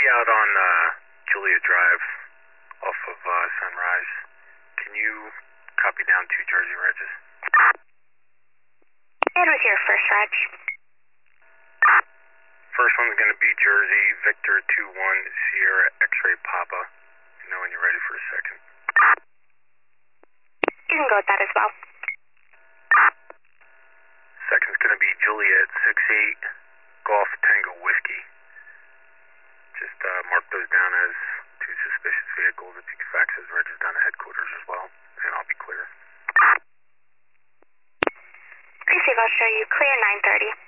out on Julia Drive off of Sunrise. Can you copy down 2 Jersey Regs? And with your first reg. First one's going to be Jersey Victor 21 Sierra X-Ray Papa. You know when you're ready for a second. You can go with that as well. Second's going to be Juliet 68 Golf Tango Whiskey. Just mark those down as 2 suspicious vehicles. If you can fax those regs down to headquarters as well, and I'll be clear. Receive, I'll show you clear 9:30.